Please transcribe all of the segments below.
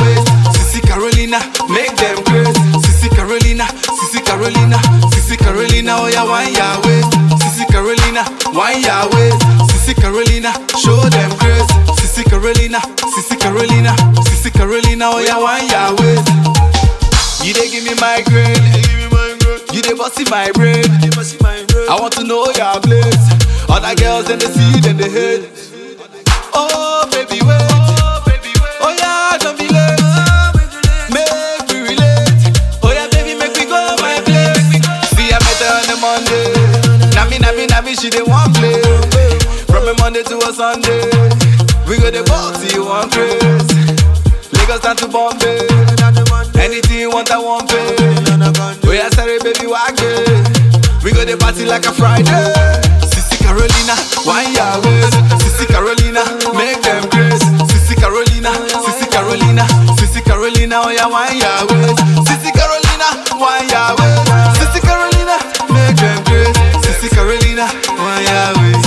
waist. Sissy Carolina, make them craze. Sissy Carolina, Sissy Carolina, Sissy Carolina, oh yeah, wine your waist. Sissy Carolina, wine your waist. Sissy Carolina, show them craze. Sissy Carolina, Sissy Carolina, Sissy Carolina, oh yeah, wine your waist. You dey give me migraine, you dey bossy my brain. I want to know your place. Other girls then they see, then they hate. Oh baby wait, oh yeah don't be late. Make we relate, oh yeah baby make we go my place. See I met her on a Monday, nami she dey want play. From a Monday to a Sunday, we go the ball till you want craze. Lagos down to Bombay, anything you want I want pay. Oh yeah sorry baby walk it, we go the party like a Friday. Sissy Carolina, wine your waist. Sissy Carolina, make them craze. Sissy Carolina, Sissy Carolina, Sissy Carolina, oh yeah wine your waist. Sissy Carolina, wine your waist. Sissy Carolina, make them craze. Sissy Carolina, wine your waist.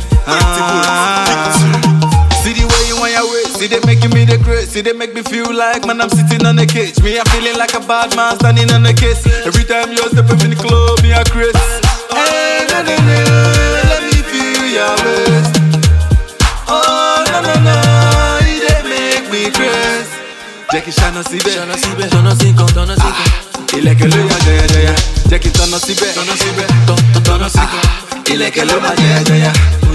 See the way you want your waist, see they making me the craze. See they make me feel like man I'm sitting on a cage. Me I'm feeling like a bad man standing on a case. Every time you step up in the club, me a craze. Hey, no, no, no, let me feel your waist. Oh, no, no, no, you they make me crazy. Jackie Shana Sibe, il est que le ya ya. Jackie Tana Sibe, il est que le ma ya.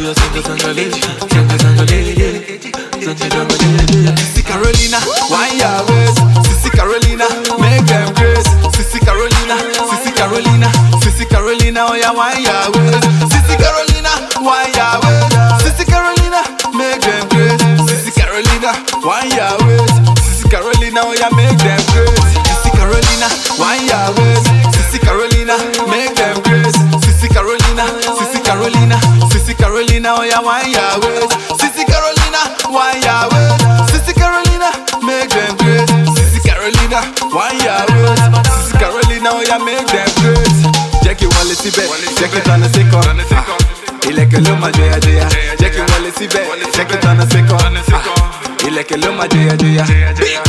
Sissy Carolina, wine your waist. Sissy Carolina, make them craze. Sissy Carolina, Sissy Carolina, Sissy Carolina, oh yeah wine your waist. Sissy Carolina, wine your waist. Sissy Carolina, make them craze. Sissy Carolina, wine your waist. Sissy Carolina, oh yeah make them craze. Sissy Carolina, wine your waist. Sissy Carolina, make them craze. Sissy Carolina, Sissy Carolina, Sissy Carolina, oh yeah wine your waist. Sissy Carolina, wine your waist. Sissy Carolina, make them craze. Sissy Carolina, wine your waist. Sissy Carolina, oh yeah make them craze. Jackie Wale Sibe, Jackie Tana Seko. Il est que l'homme a Jaya Jackie Wale Sibe, Jackie Tana Seko. Il est que l'homme a Jaya Jaya.